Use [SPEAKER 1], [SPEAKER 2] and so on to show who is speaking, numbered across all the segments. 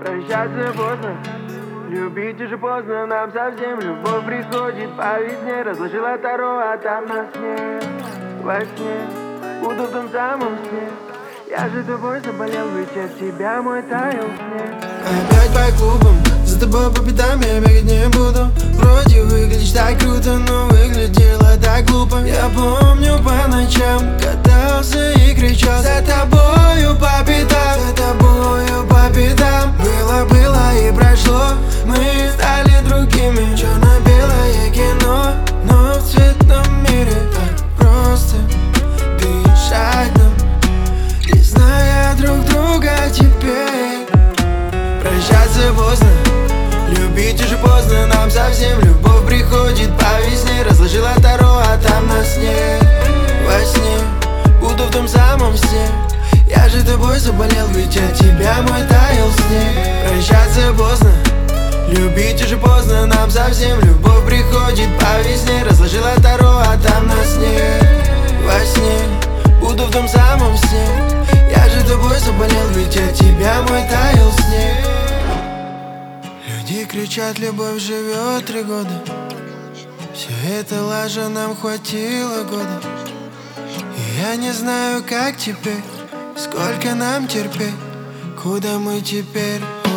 [SPEAKER 1] Прощаться поздно, любить уже поздно, нам совсем любовь приходит по весне. Разложила таро, а там на сне, во сне, буду в том самом сне. Я же тобой заболел, ведь от тебя мой таял снег.
[SPEAKER 2] Опять по клубам, за тобой по пятам я бегать не буду. Вроде выглядишь так круто, но выглядело так глупо. Я помню по ночам катался и кричал за тобою по пятам, за тобою по пятам. Было и прошло, мы стали другими. Черно-белое кино, но в цветном мире так просто дышать нам, не зная друг друга теперь. Прощаться поздно, любить уже поздно, нам совсем любовь приходит по весне. Разложила таро, а там на сне, во сне, буду в том самом сне. Я же тобой заболел, ведь от тебя мой таял снег. Прощаться поздно, любить уже поздно, нам совсем любовь приходит по весне. Разложила таро, а там на сне, во сне, буду в том самом сне. Я же тобой заболел, ведь от тебя мой таял снег. Люди кричат, любовь живет 3 года. Все это лажа, нам хватило года. И я не знаю, как теперь, сколько нам терпеть, куда мы теперь.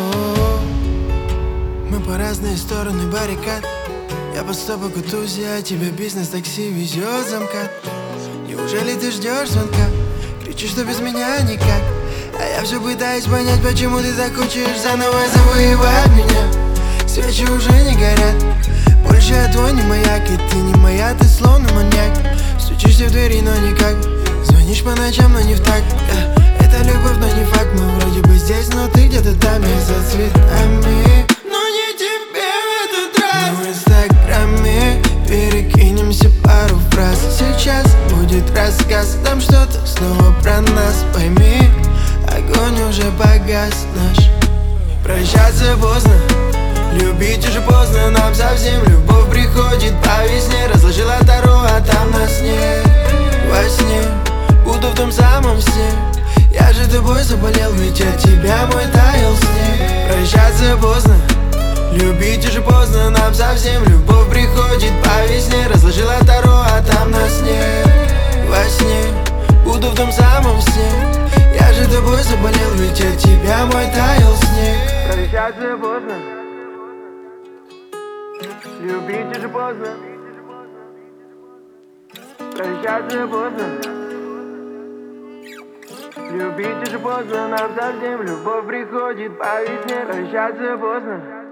[SPEAKER 2] Мы по разные стороны баррикад. Я под стопой кутусь, а тебя бизнес такси везет замкат. Неужели ты ждешь звонка? Кричишь, что без меня никак. А я все пытаюсь понять, почему ты так хочешь заново завоевать меня. Свечи уже не горят, больше я твой не маяк. И ты не моя, ты словно маньяк. Стучишься в двери, но никак. Звонишь по ночам, но не в такт. Это любовь, но не факт. Мы вроде бы здесь, но ты где-то там. Я за цветами, но не тебе в этот раз. Мы в инстаграме перекинемся пару фраз. Сейчас будет рассказ, там что-то снова про нас. Пойми, огонь уже погас наш. Прощаться поздно, любить уже поздно, нам совсем любовь приходит по весне. Разложила таро, а там на сне, во сне, буду в том самом сне. Я же тобой заболел, ведь от тебя мой таял снег. Прощаться поздно, любить уже поздно, нам совсем любовь приходит по весне. Разложила таро, а там на сне, во сне, буду в том самом сне. Я же тобой заболел, ведь от тебя мой таял снег.
[SPEAKER 1] Прощаться поздно, любить уже поздно. Прощаться поздно, любить уже поздно, нам совсем любовь приходит по весне. Прощаться поздно.